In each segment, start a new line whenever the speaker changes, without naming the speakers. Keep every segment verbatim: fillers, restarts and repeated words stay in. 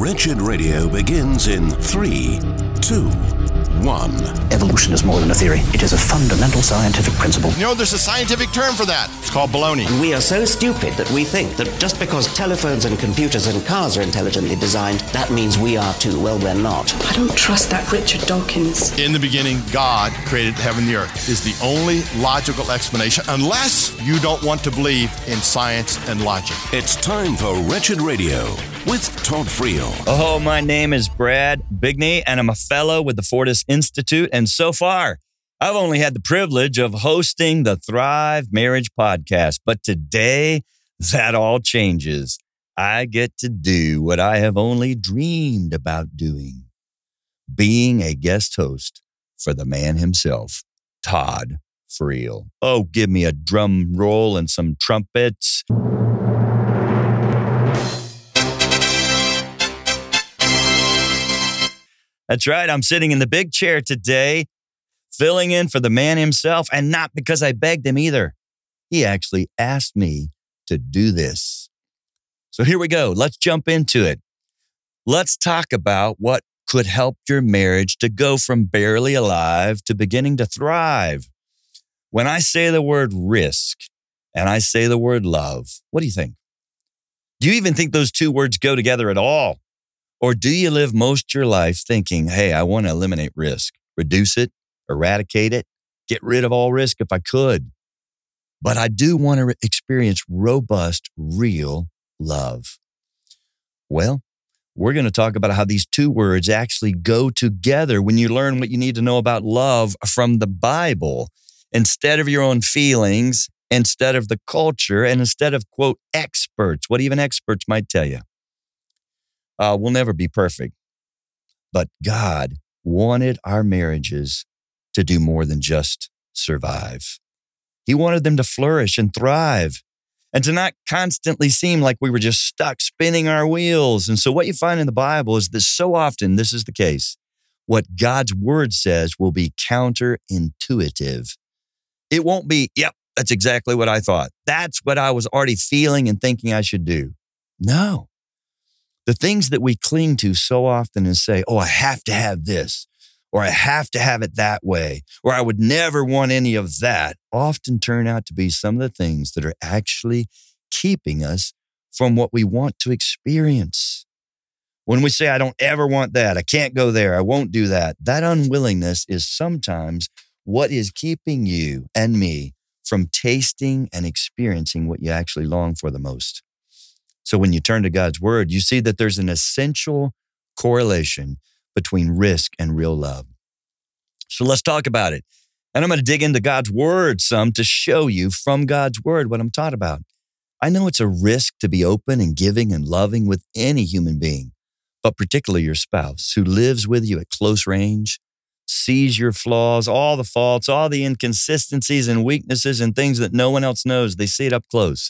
Wretched Radio begins in three, two, one.
Evolution is more than a theory. It is a fundamental scientific principle.
You know, there's a scientific term for that. It's called baloney.
We are so stupid that we think that just because telephones and computers and cars are intelligently designed, that means we are too. Well, we're not.
I don't trust that Richard Dawkins.
In the beginning, God created heaven and the earth is the only logical explanation, unless you don't want to believe in science and logic.
It's time for Wretched Radio with Todd Friel.
Oh, my name is Brad Bigney, and I'm a fellow with the Fortis Institute. And so far, I've only had the privilege of hosting the Thrive Marriage Podcast. But today, that all changes. I get to do what I have only dreamed about doing, being a guest host for the man himself, Todd Friel. Oh, give me a drum roll and some trumpets. That's right. I'm sitting in the big chair today, filling in for the man himself, and not because I begged him either. He actually asked me to do this. So here we go. Let's jump into it. Let's talk about what could help your marriage to go from barely alive to beginning to thrive. When I say the word risk and I say the word love, what do you think? Do you even think those two words go together at all? Or do you live most of your life thinking, hey, I want to eliminate risk, reduce it, eradicate it, get rid of all risk if I could. But I do want to experience robust, real love. Well, we're going to talk about how these two words actually go together when you learn what you need to know about love from the Bible, instead of your own feelings, instead of the culture, and instead of, quote, experts, what even experts might tell you. Uh, we'll never be perfect, but God wanted our marriages to do more than just survive. He wanted them to flourish and thrive and to not constantly seem like we were just stuck spinning our wheels. And so what you find in the Bible is that so often this is the case. What God's word says will be counterintuitive. It won't be, yep, that's exactly what I thought. That's what I was already feeling and thinking I should do. No. The things that we cling to so often and say, oh, I have to have this, or I have to have it that way, or I would never want any of that, often turn out to be some of the things that are actually keeping us from what we want to experience. When we say, I don't ever want that, I can't go there, I won't do that, that unwillingness is sometimes what is keeping you and me from tasting and experiencing what you actually long for the most. So when you turn to God's word, you see that there's an essential correlation between risk and real love. So let's talk about it. And I'm going to dig into God's word some to show you from God's word what I'm talking about. I know it's a risk to be open and giving and loving with any human being, but particularly your spouse who lives with you at close range, sees your flaws, all the faults, all the inconsistencies and weaknesses and things that no one else knows. They see it up close.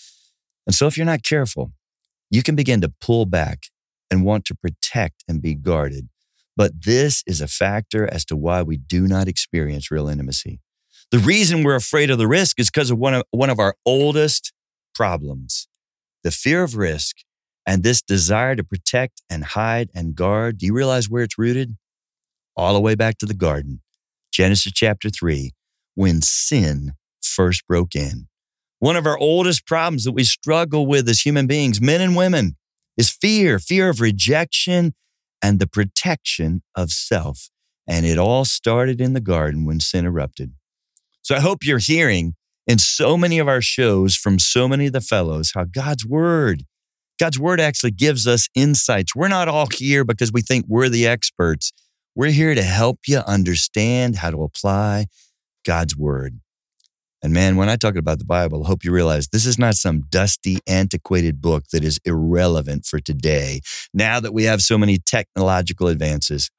And so if you're not careful, you can begin to pull back and want to protect and be guarded. But this is a factor as to why we do not experience real intimacy. The reason we're afraid of the risk is because of one of, one of our oldest problems, the fear of risk and this desire to protect and hide and guard. Do you realize where it's rooted? All the way back to the garden, Genesis chapter three, when sin first broke in. One of our oldest problems that we struggle with as human beings, men and women, is fear, fear of rejection and the protection of self. And it all started in the garden when sin erupted. So I hope you're hearing in so many of our shows from so many of the fellows how God's word, God's word actually gives us insights. We're not all here because we think we're the experts. We're here to help you understand how to apply God's word. And man, when I talk about the Bible, I hope you realize this is not some dusty, antiquated book that is irrelevant for today. Now that we have so many technological advances,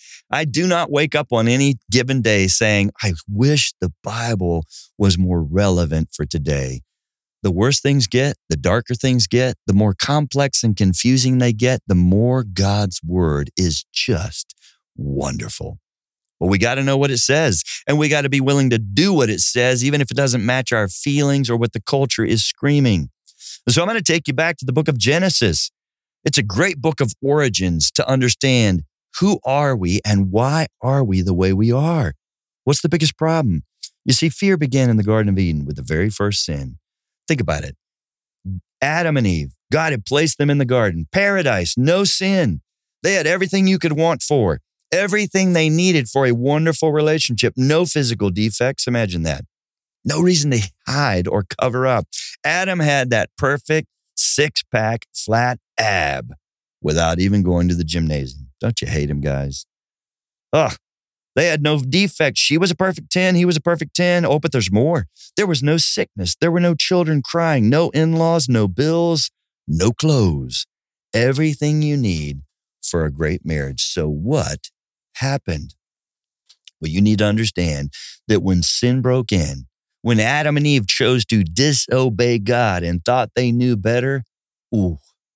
I do not wake up on any given day saying, I wish the Bible was more relevant for today. The worse things get, the darker things get, the more complex and confusing they get, the more God's word is just wonderful. Well, we got to know what it says, and we got to be willing to do what it says, even if it doesn't match our feelings or what the culture is screaming. So I'm going to take you back to the book of Genesis. It's a great book of origins to understand who are we and why are we the way we are? What's the biggest problem? You see, fear began in the Garden of Eden with the very first sin. Think about it. Adam and Eve, God had placed them in the garden, paradise, no sin. They had everything you could want for, everything they needed for a wonderful relationship, no physical defects. Imagine that. No reason to hide or cover up. Adam had that perfect six-pack flat ab without even going to the gymnasium. Don't you hate him, guys? Ugh. They had no defects. She was a perfect ten. He was a perfect ten. Oh, but there's more. There was no sickness. There were no children crying, no in-laws, no bills, no clothes. Everything you need for a great marriage. So what happened? Well, you need to understand that when sin broke in, when Adam and Eve chose to disobey God and thought they knew better, ooh,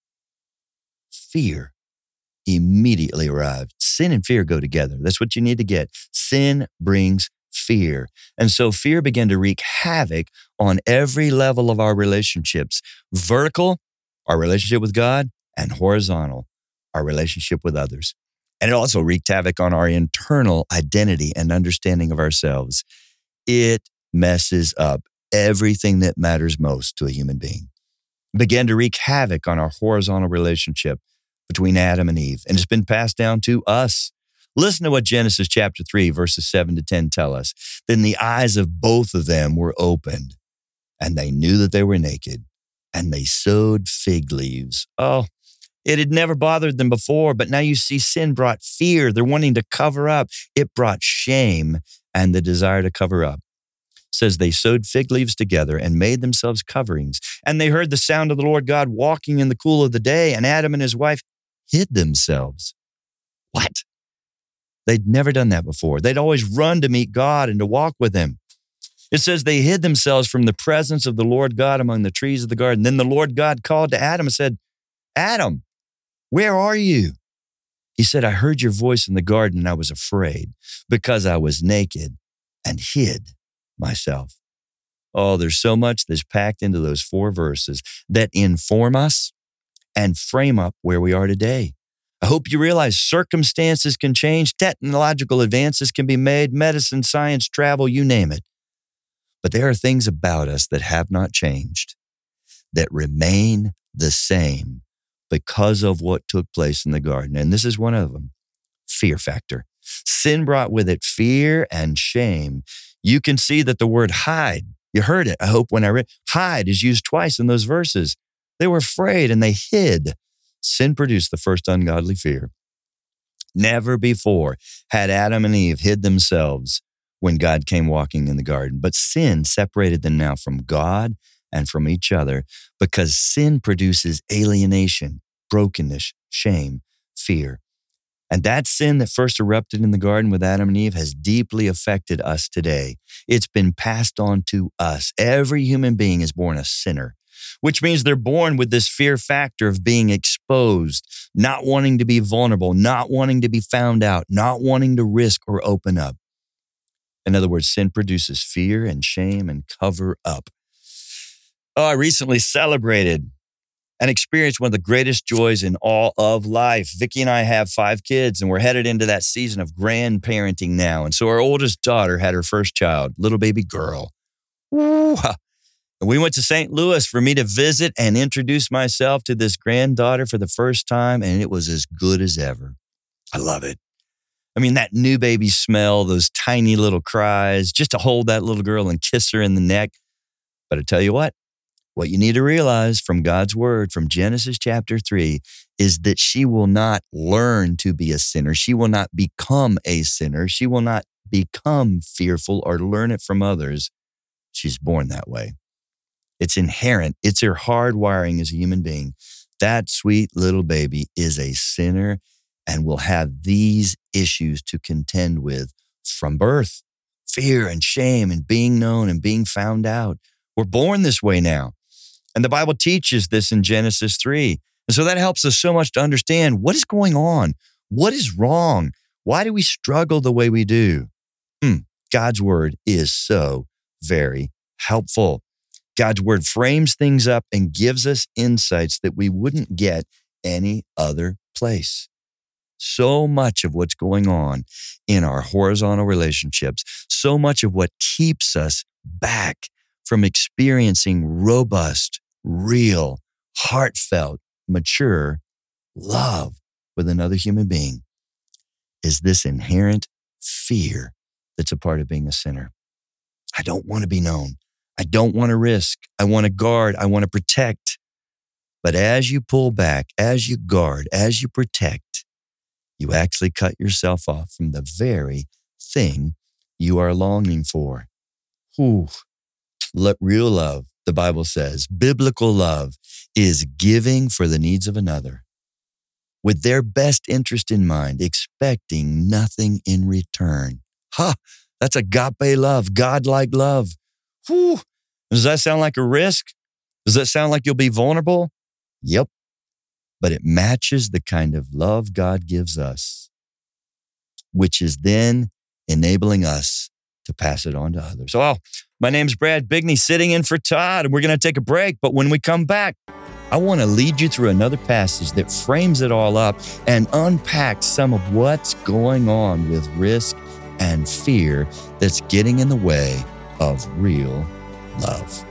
fear immediately arrived. Sin and fear go together. That's what you need to get. Sin brings fear. And so fear began to wreak havoc on every level of our relationships. Vertical, our relationship with God, and horizontal, our relationship with others. And it also wreaked havoc on our internal identity and understanding of ourselves. It messes up everything that matters most to a human being. It began to wreak havoc on our horizontal relationship between Adam and Eve, and it's been passed down to us. Listen to what Genesis chapter three, verses seven to ten tell us. Then the eyes of both of them were opened, and they knew that they were naked, and they sewed fig leaves. Oh, it had never bothered them before, but now you see sin brought fear. They're wanting to cover up. It brought shame and the desire to cover up. It says they sewed fig leaves together and made themselves coverings. And they heard the sound of the Lord God walking in the cool of the day, and Adam and his wife hid themselves. What? They'd never done that before. They'd always run to meet God and to walk with him. It says they hid themselves from the presence of the Lord God among the trees of the garden. Then the Lord God called to Adam and said, Adam, where are you? He said, I heard your voice in the garden and I was afraid because I was naked and hid myself. Oh, there's so much that's packed into those four verses that inform us and frame up where we are today. I hope you realize circumstances can change, technological advances can be made, medicine, science, travel, you name it. But there are things about us that have not changed, that remain the same because of what took place in the garden. And this is one of them, fear factor. Sin brought with it fear and shame. You can see that the word hide, you heard it, I hope when I read, hide is used twice in those verses. They were afraid and they hid. Sin produced the first ungodly fear. Never before had Adam and Eve hid themselves when God came walking in the garden. But sin separated them now from God and from each other because sin produces alienation, brokenness, shame, fear. And that sin that first erupted in the garden with Adam and Eve has deeply affected us today. It's been passed on to us. Every human being is born a sinner, which means they're born with this fear factor of being exposed, not wanting to be vulnerable, not wanting to be found out, not wanting to risk or open up. In other words, sin produces fear and shame and cover up. Oh, I recently celebrated and experienced one of the greatest joys in all of life. Vicki and I have five kids, and we're headed into that season of grandparenting now. And so our oldest daughter had her first child, little baby girl. Ooh, we went to Saint Louis for me to visit and introduce myself to this granddaughter for the first time, and it was as good as ever. I love it. I mean, that new baby smell, those tiny little cries, just to hold that little girl and kiss her in the neck. But I tell you what, what you need to realize from God's word, from Genesis chapter three, is that she will not learn to be a sinner. She will not become a sinner. She will not become fearful or learn it from others. She's born that way. It's inherent. It's her hardwiring as a human being. That sweet little baby is a sinner and will have these issues to contend with from birth. Fear and shame and being known and being found out. We're born this way now. And the Bible teaches this in Genesis three. And so that helps us so much to understand what is going on. What is wrong? Why do we struggle the way we do? Hmm. God's word is so very helpful. God's word frames things up and gives us insights that we wouldn't get any other place. So much of what's going on in our horizontal relationships, so much of what keeps us back from experiencing robust, real, heartfelt, mature love with another human being is this inherent fear that's a part of being a sinner. I don't want to be known. I don't want to risk. I want to guard. I want to protect. But as you pull back, as you guard, as you protect, you actually cut yourself off from the very thing you are longing for. Whew. Let real love, the Bible says, biblical love is giving for the needs of another with their best interest in mind, expecting nothing in return. Ha! That's agape love, God-like love. Whew. Does that sound like a risk? Does that sound like you'll be vulnerable? Yep. But it matches the kind of love God gives us, which is then enabling us to pass it on to others. Oh, my name's Brad Bigney, sitting in for Todd, and we're going to take a break. But when we come back, I want to lead you through another passage that frames it all up and unpacks some of what's going on with risk and fear that's getting in the way of real love.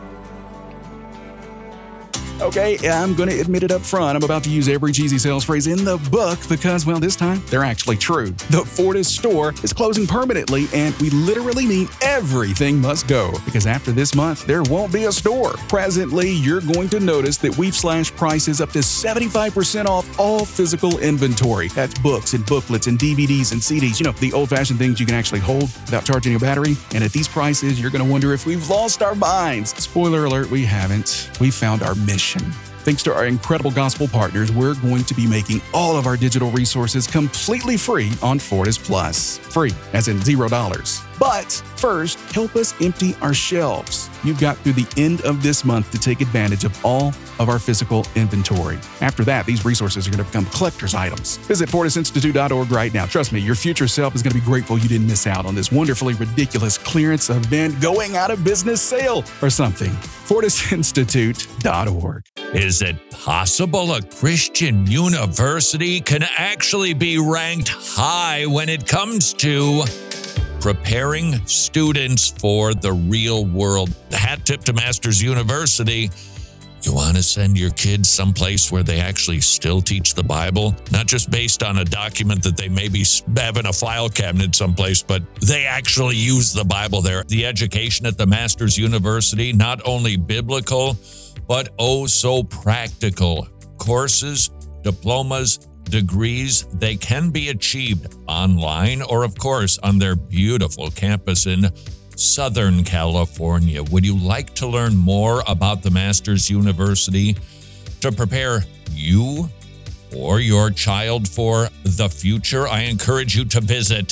Okay, I'm going to admit it up front. I'm about to use every cheesy sales phrase in the book because, well, this time they're actually true. The Fortis store is closing permanently, and we literally mean everything must go because after this month, there won't be a store. Presently, you're going to notice that we've slashed prices up to seventy-five percent off all physical inventory. That's books and booklets and D V Ds and C Ds, you know, the old-fashioned things you can actually hold without charging your battery. And at these prices, you're going to wonder if we've lost our minds. Spoiler alert, we haven't. We found our mission. Thanks to our incredible gospel partners, we're going to be making all of our digital resources completely free on Fortis Plus. Free, as in zero dollars. But first, help us empty our shelves. You've got through the end of this month to take advantage of all of our physical inventory. After that, these resources are going to become collector's items. Visit Fortis Institute dot org right now. Trust me, your future self is going to be grateful you didn't miss out on this wonderfully ridiculous clearance event, going out of business sale, or something. Fortis Institute dot org.
Is it possible a Christian university can actually be ranked high when it comes to preparing students for the real world? Hat tip to Masters University. You want to send your kids someplace where they actually still teach the Bible, not just based on a document that they maybe have in a file cabinet someplace, but they actually use the Bible there. The education at the Masters University, not only biblical, but oh so practical. Courses, diplomas, degrees, they can be achieved online or, of course, on their beautiful campus in Southern California. Would you like to learn more about the Masters University to prepare you or your child for the future? I encourage you to visit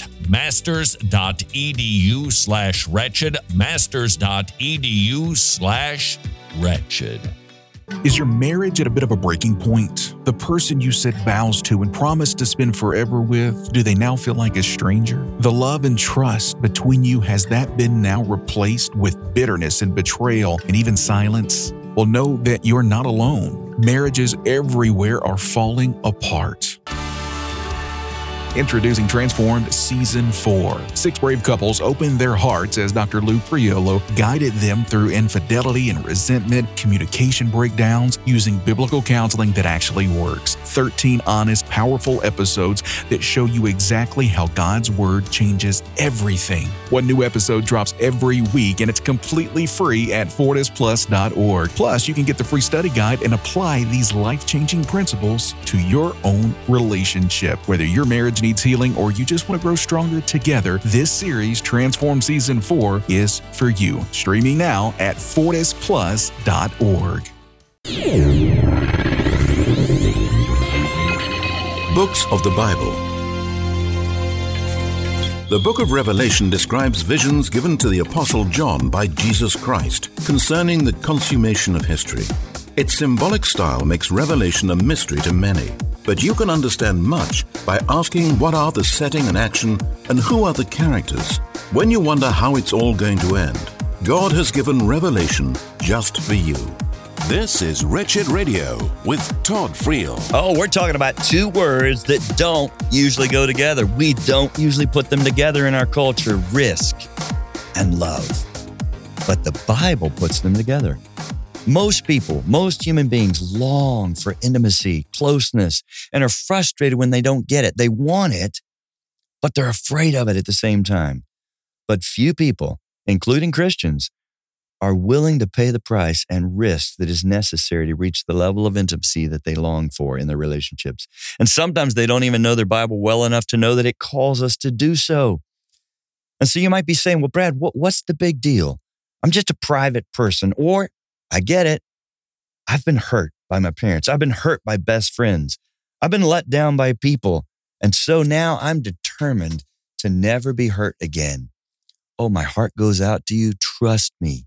masters.edu slash wretched, masters.edu slash wretched.
Is your marriage at a bit of a breaking point? The person you said vows to and promised to spend forever with, do they now feel like a stranger? The love and trust between you, has that been now replaced with bitterness and betrayal and even silence? Well, know that you're not alone. Marriages everywhere are falling apart. Introducing Transformed Season four. Six brave couples opened their hearts as Doctor Lou Priolo guided them through infidelity and resentment, communication breakdowns, using biblical counseling that actually works. thirteen honest, powerful episodes that show you exactly how God's Word changes everything. One new episode drops every week, and it's completely free at fortis plus dot org. Plus, you can get the free study guide and apply these life-changing principles to your own relationship. Whether your marriage needs healing or you just want to grow stronger together, this series, Transform Season four, is for you. Streaming now at fortis plus dot org.
Books of the Bible. The book of Revelation describes visions given to the Apostle John by Jesus Christ concerning the consummation of history. Its symbolic style makes Revelation a mystery to many, but you can understand much by asking what are the setting and action and who are the characters. When you wonder how it's all going to end, God has given Revelation just for you. This is Wretched Radio with Todd Friel.
Oh, we're talking about two words that don't usually go together. We don't usually put them together in our culture, risk and love. But the Bible puts them together. Most people, most human beings long for intimacy, closeness, and are frustrated when they don't get it. They want it, but they're afraid of it at the same time. But few people, including Christians, are willing to pay the price and risk that is necessary to reach the level of intimacy that they long for in their relationships. And sometimes they don't even know their Bible well enough to know that it calls us to do so. And so you might be saying, well, Brad, what, what's the big deal? I'm just a private person. Or, I get it, I've been hurt by my parents. I've been hurt by best friends. I've been let down by people. And so now I'm determined to never be hurt again. Oh, my heart goes out to you. Trust me.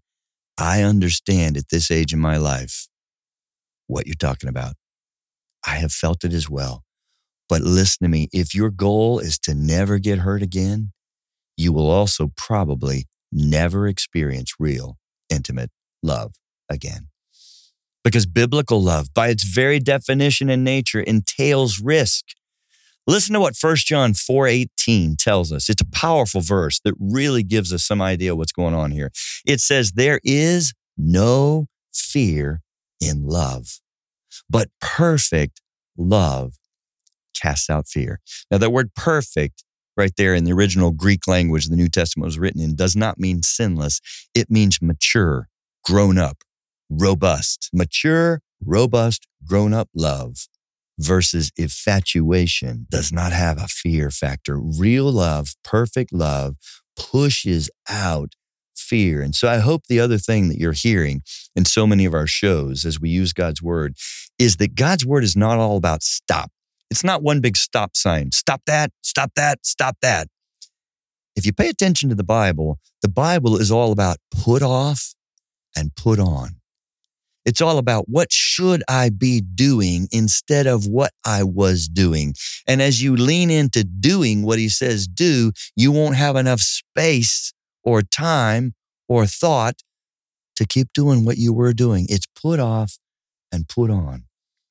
I understand at this age in my life what you're talking about. I have felt it as well. But listen to me, if your goal is to never get hurt again, you will also probably never experience real, intimate love again. Because biblical love, by its very definition and nature, entails risk. Listen to what First John four eighteen tells us. It's a powerful verse that really gives us some idea what's going on here. It says, there is no fear in love, but perfect love casts out fear. Now, that word perfect right there in the original Greek language the New Testament was written in does not mean sinless. It means mature, grown up, robust. Mature, robust, grown up love versus infatuation does not have a fear factor. Real love, perfect love, pushes out fear. And so I hope the other thing that you're hearing in so many of our shows as we use God's word is that God's word is not all about stop. It's not one big stop sign. Stop that, stop that, stop that. If you pay attention to the Bible, the Bible is all about put off and put on. It's all about what should I be doing instead of what I was doing. And as you lean into doing what he says do, you won't have enough space or time or thought to keep doing what you were doing. It's put off and put on.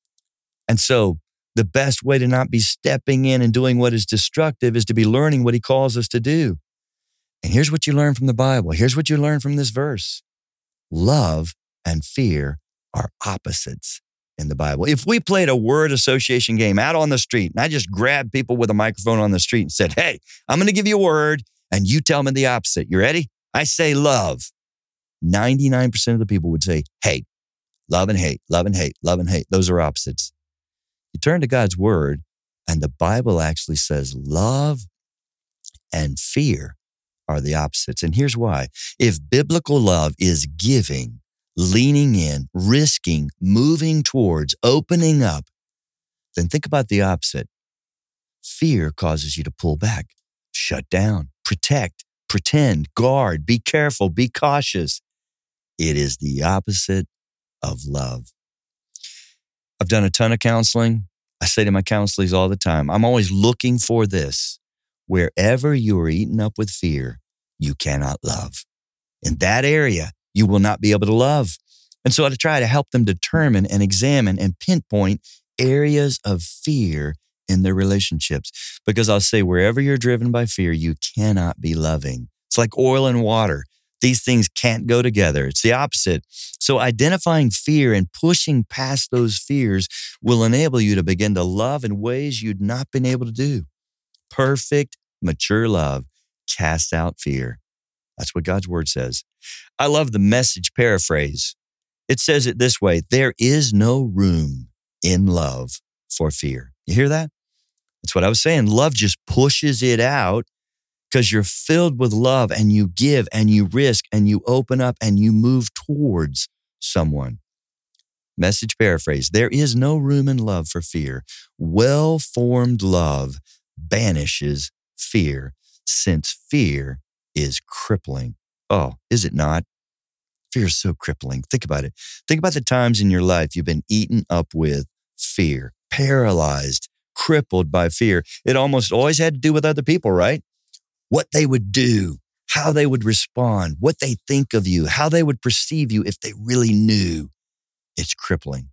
And so the best way to not be stepping in and doing what is destructive is to be learning what he calls us to do. And here's what you learn from the Bible. Here's what you learn from this verse. Love and fear are opposites in the Bible. If we played a word association game out on the street and I just grabbed people with a microphone on the street and said, hey, I'm going to give you a word and you tell me the opposite. You ready? I say love. ninety-nine percent of the people would say hate. Love and hate, love and hate, love and hate. Those are opposites. You turn to God's word and the Bible actually says love and fear are the opposites. And here's why. If biblical love is giving, leaning in, risking, moving towards, opening up, then think about the opposite. Fear causes you to pull back, shut down, protect, pretend, guard, be careful, be cautious. It is the opposite of love. I've done a ton of counseling. I say to my counselees all the time, I'm always looking for this. Wherever you are eaten up with fear, you cannot love. In that area, you will not be able to love. And so I try to help them determine and examine and pinpoint areas of fear in their relationships. Because I'll say, wherever you're driven by fear, you cannot be loving. It's like oil and water. These things can't go together. It's the opposite. So identifying fear and pushing past those fears will enable you to begin to love in ways you'd not been able to do. Perfect, mature love casts out fear. That's what God's word says. I love the Message paraphrase. It says it this way, there is no room in love for fear. You hear that? That's what I was saying. Love just pushes it out because you're filled with love and you give and you risk and you open up and you move towards someone. Message paraphrase, there is no room in love for fear. Well-formed love banishes fear, since fear is crippling. Oh, is it not? Fear is so crippling. Think about it. Think about the times in your life you've been eaten up with fear, paralyzed, crippled by fear. It almost always had to do with other people, right? What they would do, how they would respond, what they think of you, how they would perceive you if they really knew. it's crippling.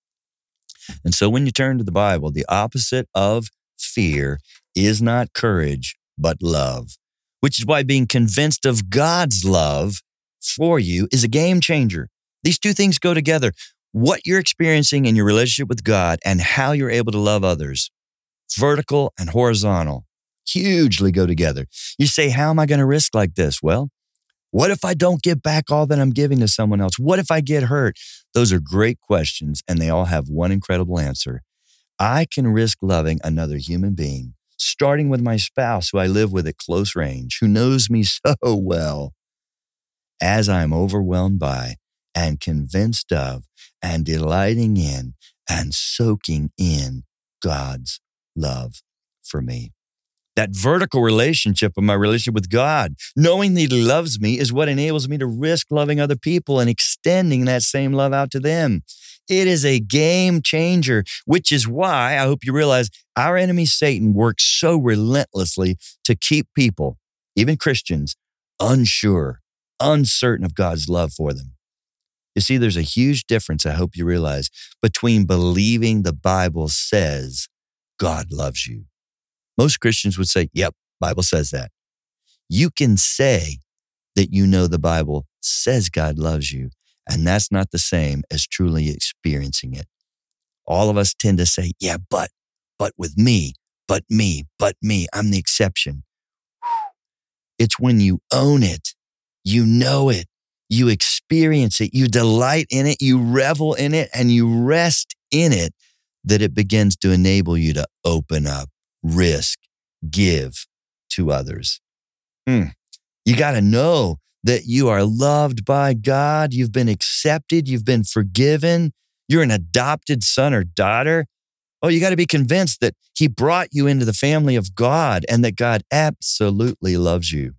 And so when you turn to the Bible, the opposite of fear is not courage, but love, which is why being convinced of God's love for you is a game changer. These two things go together. What you're experiencing in your relationship with God and how you're able to love others, vertical and horizontal, hugely go together. You say, how am I going to risk like this? Well, what if I don't give back all that I'm giving to someone else? What if I get hurt? Those are great questions, and they all have one incredible answer. I can risk loving another human being, starting with my spouse who I live with at close range, who knows me so well, as I'm overwhelmed by and convinced of and delighting in and soaking in God's love for me. That vertical relationship of my relationship with God, knowing that He loves me, is what enables me to risk loving other people and extending that same love out to them. It is a game changer, which is why I hope you realize our enemy Satan works so relentlessly to keep people, even Christians, unsure, uncertain of God's love for them. You see, there's a huge difference, I hope you realize, between believing the Bible says God loves you. Most Christians would say, yep, Bible says that. You can say that you know the Bible says God loves you, and that's not the same as truly experiencing it. All of us tend to say, yeah, but, but with me, but me, but me, I'm the exception. It's when you own it, you know it, you experience it, you delight in it, you revel in it, and you rest in it, that it begins to enable you to open up, risk, give to others. Hmm. You got to know that you are loved by God. You've been accepted. You've been forgiven. You're an adopted son or daughter. Oh, you got to be convinced that He brought you into the family of God and that God absolutely loves you.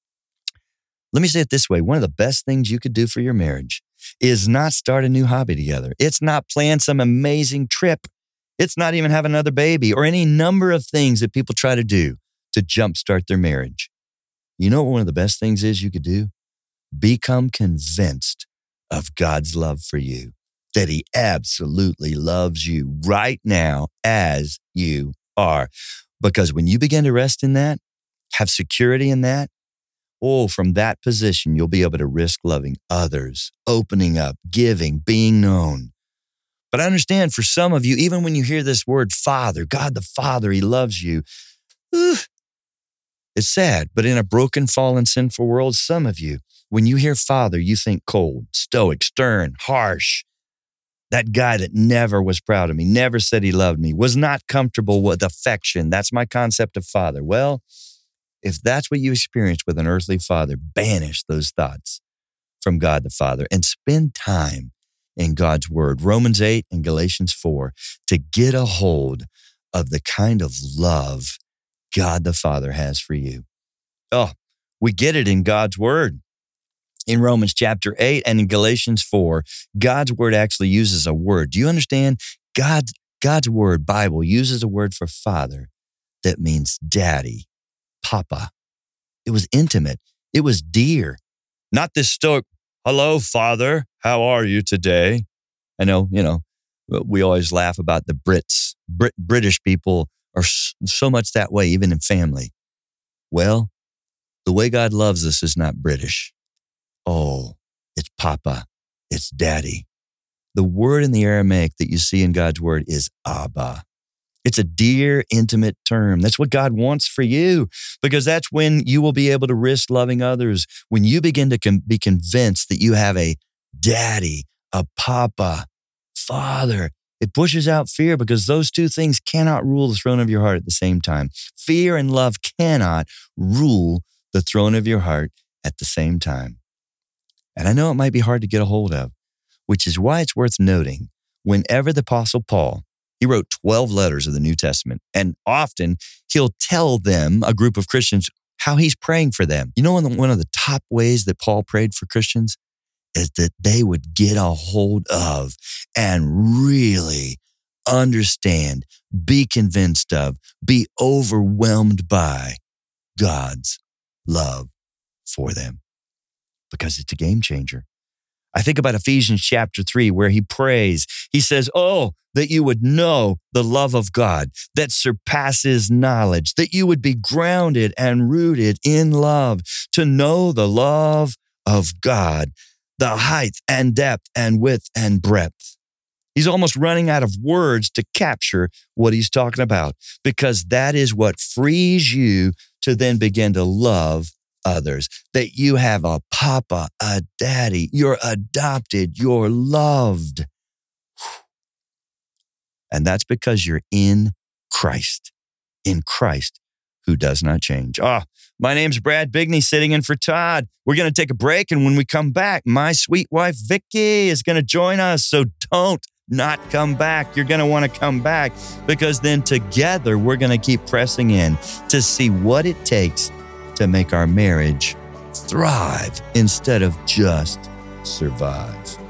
Let me say it this way. One of the best things you could do for your marriage is not start a new hobby together. It's not plan some amazing trip. It's not even have another baby or any number of things that people try to do to jumpstart their marriage. You know what one of the best things is you could do? Become convinced of God's love for you, that He absolutely loves you right now as you are. Because when you begin to rest in that, have security in that, oh, from that position, you'll be able to risk loving others, opening up, giving, being known. But I understand for some of you, even when you hear this word Father, God the Father, He loves you, uh, it's sad. But in a broken, fallen, sinful world, some of you, when you hear Father, you think cold, stoic, stern, harsh. That guy that never was proud of me, never said he loved me, was not comfortable with affection. That's my concept of Father. Well, if that's what you experience with an earthly father, banish those thoughts from God the Father and spend time in God's Word, Romans eight and Galatians four, to get a hold of the kind of love God the Father has for you. Oh, we get it in God's Word. In Romans chapter eight and in Galatians four, God's Word actually uses a word. Do you understand? God's, God's Word, Bible, uses a word for father that means daddy, papa. It was intimate. It was dear. Not this stoic, hello, Father, how are you today? I know, you know, we always laugh about the Brits. Brit- British people are so much that way, even in family. Well, the way God loves us is not British. Oh, it's Papa. It's Daddy. The word in the Aramaic that you see in God's Word is Abba. It's a dear, intimate term. That's what God wants for you, because that's when you will be able to risk loving others. When you begin to con- be convinced that you have a daddy, a papa, father, it pushes out fear, because those two things cannot rule the throne of your heart at the same time. Fear and love cannot rule the throne of your heart at the same time. And I know it might be hard to get a hold of, which is why it's worth noting, whenever the Apostle Paul, he wrote twelve letters of the New Testament, and often he'll tell them, a group of Christians, how he's praying for them. You know, one of the top ways that Paul prayed for Christians is that they would get a hold of and really understand, be convinced of, be overwhelmed by God's love for them, because it's a game changer. I think about Ephesians chapter three, where he prays. He says, oh, that you would know the love of God that surpasses knowledge, that you would be grounded and rooted in love, to know the love of God, the height and depth and width and breadth. He's almost running out of words to capture what he's talking about, because that is what frees you to then begin to love others, that you have a papa, a daddy, you're adopted, you're loved. And that's because you're in Christ, in Christ who does not change. Oh, my name's Brad Bigney, sitting in for Todd. We're going to take a break, and when we come back, my sweet wife, Vicky, is going to join us. So don't not come back. You're going to want to come back, because then together we're going to keep pressing in to see what it takes to make our marriage thrive instead of just survive.